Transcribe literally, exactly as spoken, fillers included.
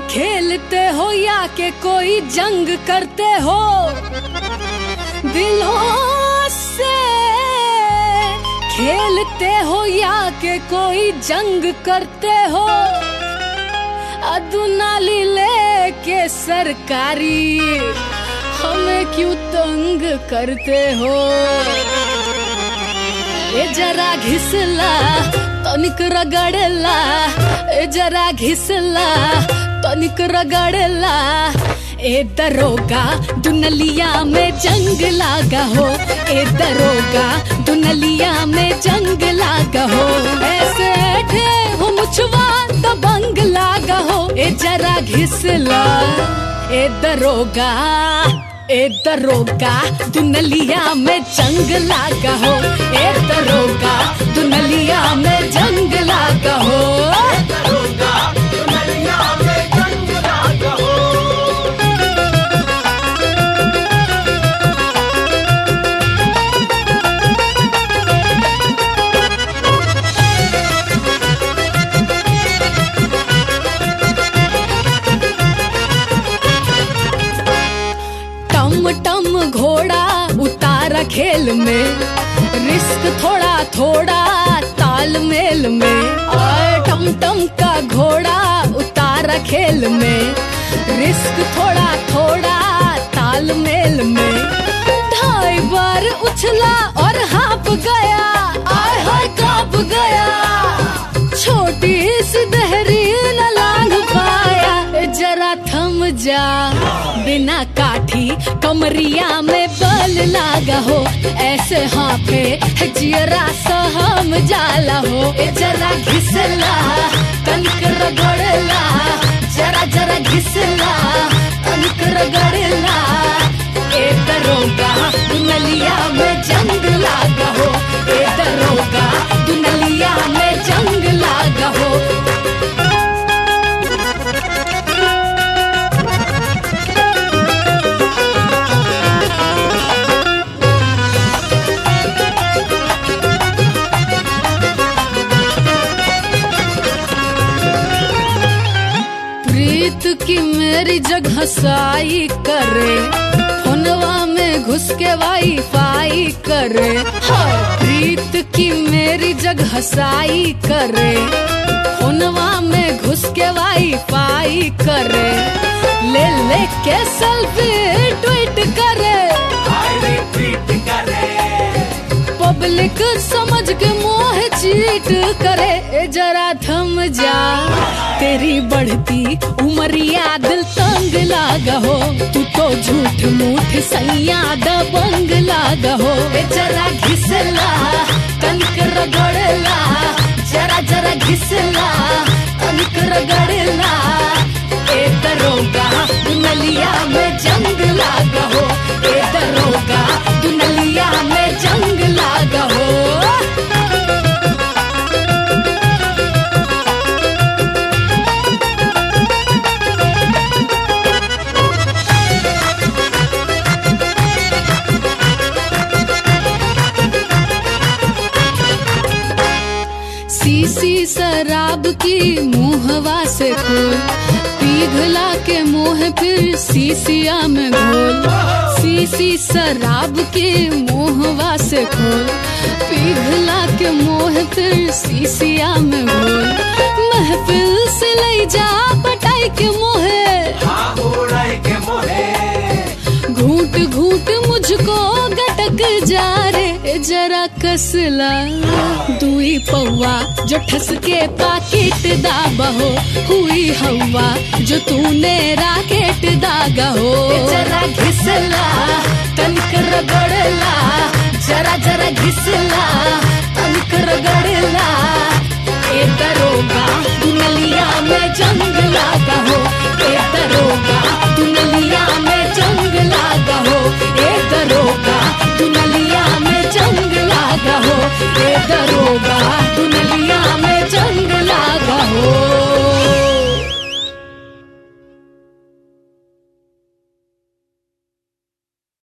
खेलते हो या के कोई जंग करते हो, दिलों से खेलते हो या के कोई जंग करते हो, अदुनाली लेके सरकारी हमें क्यों तंग करते हो। ए जरा घिसला तनिक रगड़ला, ए जरा घिसला तनिक रगड़ला, ए दरोगा दुनलिया में जंग लागा हो, ए दरोगा दुनलिया में जंग लागा हो, ऐसे ठे हो मुछवा दबंग लागा हो। ए जरा घिसला ए दरोगा, ए दरोगा दुनलिया में जंग लागा हो, ए दरोगा दुनलिया में जंग लागा हो, ए दरोगा दुनलिया में जंग लागा हो। टम टम घोड़ा उतारा खेल में, रिस्क थोड़ा थोड़ा तालमेल में, और टम टम का घोड़ा उतारा खेल में, रिस्क थोड़ा थोड़ा तालमेल में, ढाई बार उछला और हाँप गया, आय हाय कांप गया, छोटी सी दहरी न लांघ पाया। जरा थम जा बिना काठी कमरिया में बल लागा हो, ऐसे हाथे जियरा सहम जाला हो। ए जरा घिसला तनिक रगड़ला, जरा जरा घिसला तनिक रगड़ला, ए दरोगा दुनलिया में जंग लागा हो, ए दरोगा दुनलिया में जंग लागा हो। प्रीत की मेरी जगह साई करे, फोनवा में घुस के वाई फाई करे, हाँ प्रीत की मेरी जगह साई करे, फोनवा में घुस के वाई फाई करे, ले ले के सेल्फी ट्वीट करे, ट्वीट करे, पब्लिक समझ के मोह चीट करे। ए जरा थम जा तेरी बढ़ती उमरिया दिल तंग लागा हो, तू तो झूठ मूठ सैया दबंग लागा हो। ए जरा घिसला तनिक रगड़ला, जरा जरा घिसला तनिक रगड़ला, ए दरोगा दुनलिया में जंग लागा हो, ए दरोगा दुनलिया में जंग लागा हो। सीसी शराब की मुहवा से खोल, पिघला के मुंह फिर सीसिया में घोल, सीसी शराब के मुहवा से खोल, पिघला के मुंह फिर सीसिया में घोल, महफिल से ले जा पटाई के मोहे, हाँ उड़ाई के मोहे, घूट घूट मुझको गटक जा रे, जरा कसला दुई पौवा जो ठस के पाकिट दाबा हो, हुई हवा जो तूने राकेट दागा हो। जरा घिसला तनिक रगड़ला, जरा जरा घिसला तनिक रगड़ला, ए दरोगा दुनलिया में जंग लागा हो, ए दरोगा दुनलिया में जंग लागा हो, ए दरोगा दुनलिया में जंग लागा हो, ए दरोगा।